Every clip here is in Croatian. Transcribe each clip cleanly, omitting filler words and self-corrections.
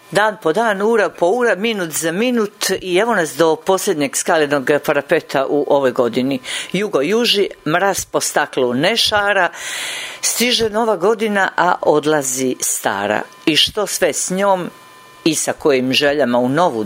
Dan po dan, ura po ura, minut za minut i evo nas do posljednjeg skalenog parapeta u ovoj godini. Jugo juži, mraz po staklu ne šara, stiže nova godina, a odlazi stara. I što sve s njom i sa kojim željama u novu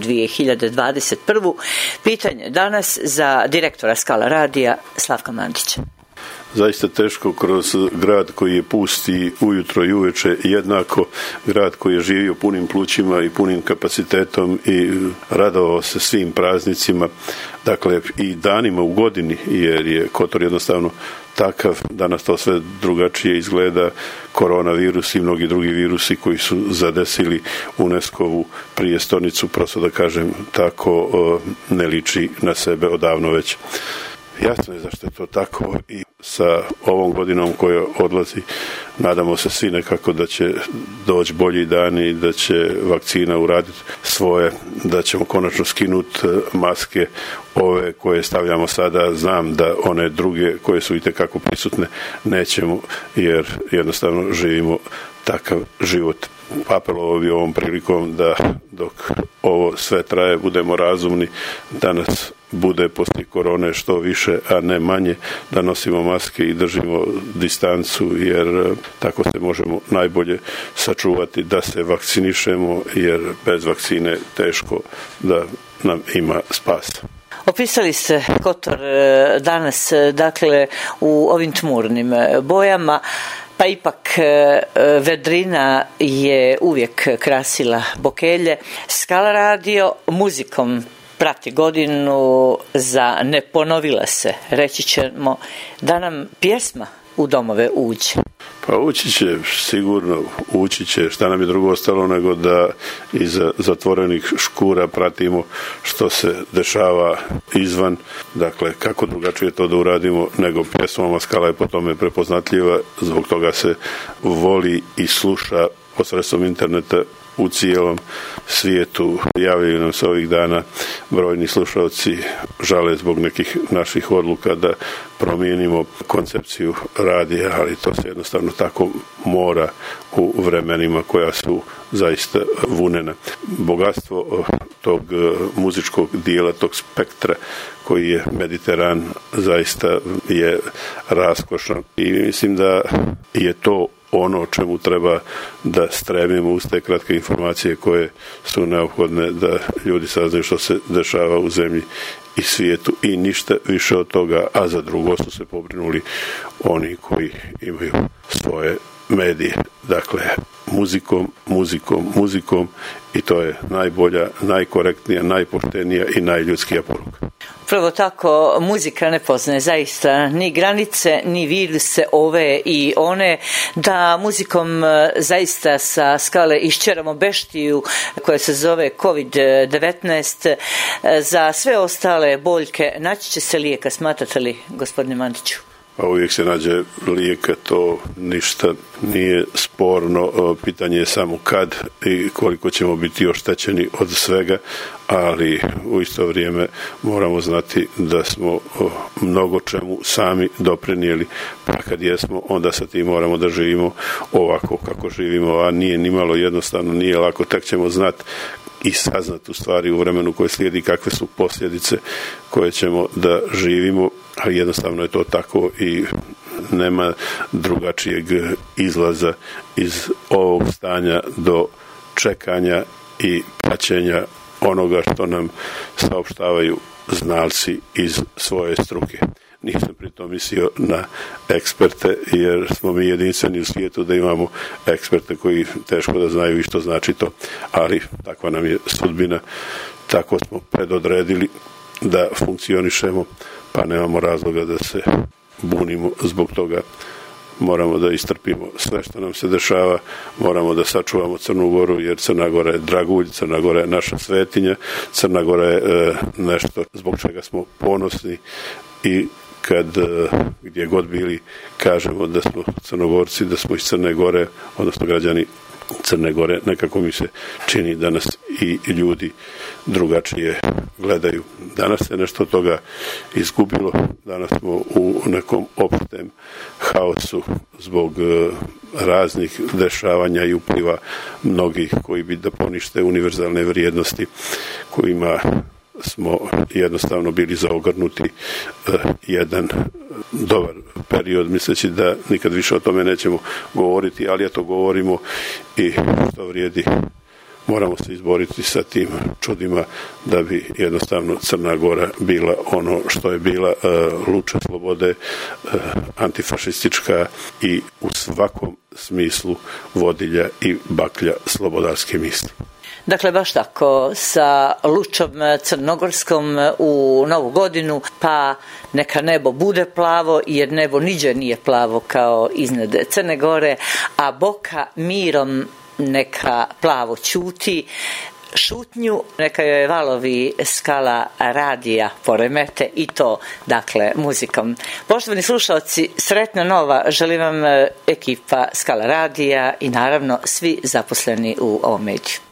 2021. Pitanje danas za direktora Skala radija Slavka Mandića. Zaista teško kroz grad koji je pusti ujutro i uveče jednako, grad koji je živio punim plućima i punim kapacitetom i radovao se svim praznicima, dakle i danima u godini, jer je Kotor jednostavno takav, danas to sve drugačije izgleda, koronavirus i mnogi drugi virusi koji su zadesili UNESCO-vu prijestolnicu, prosto da kažem tako, ne liči na sebe odavno već. Jasno je zašto je to tako i sa ovom godinom koja odlazi nadamo se svi nekako da će doći bolji dani i da će vakcina uraditi svoje, da ćemo konačno skinuti maske ove koje stavljamo sada. Znam da one druge koje su itekako prisutne nećemo, jer jednostavno živimo takav život. Apelovao bi ovom prilikom da dok ovo sve traje budemo razumni, da nas bude poslije korone što više, a ne manje, da nosimo maske i držimo distancu, jer tako se možemo najbolje sačuvati, da se vakcinišemo, jer bez vakcine teško da nam ima spas. Opisali ste Kotor danas, dakle, u ovim tmurnim bojama, pa ipak vedrina je uvijek krasila Bokelje. Skala radio muzikom prati godinu za ne ponovila se. Reći ćemo da nam pjesma u domove uđe. Pa ući će, sigurno ući će, šta nam je drugo ostalo nego da iza zatvorenih škura pratimo što se dešava izvan, dakle kako drugačije to da uradimo nego pjesmama. Skala je po tome prepoznatljiva, zbog toga se voli i sluša posredstvom interneta u cijelom svijetu. Javljaju nam se ovih dana brojni slušalci, žale zbog nekih naših odluka da promijenimo koncepciju radija, ali to se jednostavno tako mora u vremenima koja su zaista vunena. Bogatstvo tog muzičkog dijela, tog spektra koji je Mediteran, zaista je raskošan i mislim da je to ono čemu treba da stremimo uz te kratke informacije koje su neophodne da ljudi saznaju što se dešava u zemlji i svijetu i ništa više od toga, a za drugo su se pobrinuli oni koji imaju svoje medije. Dakle, muzikom i to je najbolja, najkorektnija, najpoštenija i najljudskija poruka. Prvo tako, muzika ne poznaje zaista ni granice, ni viruse ove i one, da muzikom zaista sa Skale iščeramo beštiju koja se zove COVID-19. Za sve ostale boljke naći će se lijeka, smatrate li, gospodine Mandiću? A uvijek se nađe lijeka, to ništa nije sporno, pitanje je samo kad i koliko ćemo biti oštećeni od svega, ali u isto vrijeme moramo znati da smo mnogo čemu sami doprinijeli, pa kad jesmo, onda sa tim moramo da živimo ovako kako živimo, a nije nimalo jednostavno, nije lako, tek ćemo znati i saznati u stvari u vremenu koje slijedi kakve su posljedice koje ćemo da živimo, ali jednostavno je to tako i nema drugačijeg izlaza iz ovog stanja do čekanja i praćenja onoga što nam saopštavaju znalci iz svoje struke. Nisam pritom mislio na eksperte, jer smo mi jedinstveni u svijetu da imamo eksperte koji teško da znaju i što znači to, ali takva nam je sudbina, tako smo predodredili da funkcionišemo, pa nemamo razloga da se bunimo zbog toga. Moramo da istrpimo sve što nam se dešava, moramo da sačuvamo Crnu Goru, jer Crna Gora je dragulj, Crna Gora je naša svetinja, Crna Gora je nešto zbog čega smo ponosni i kad gdje god bili kažemo da smo Crnogorci, da smo iz Crne Gore, odnosno građani Crne Gore. Nekako mi se čini da nas i ljudi drugačije gledaju. Danas se nešto toga izgubilo, danas smo u nekom opštem haosu zbog raznih dešavanja i upliva mnogih koji bi da ponište univerzalne vrijednosti kojima smo jednostavno bili zaogrnuti jedan dobar period, misleći da nikad više o tome nećemo govoriti, ali eto govorimo i što vrijedi. Moramo se izboriti sa tim čudima da bi jednostavno Crna Gora bila ono što je bila, luča slobode, antifašistička i u svakom smislu vodilja i baklja slobodarske misli. Dakle, baš tako, sa lučom crnogorskom u Novu godinu, pa neka nebo bude plavo, jer nebo niđe nije plavo kao iznad Crne Gore, a Boka mirom neka plavo ćuti, šutnju neka joj valovi skala radija poremete i to, dakle, muzikom. Poštovani slušalci, sretna nova želim vam ekipa Skala radija i naravno svi zaposleni u ovom mediju.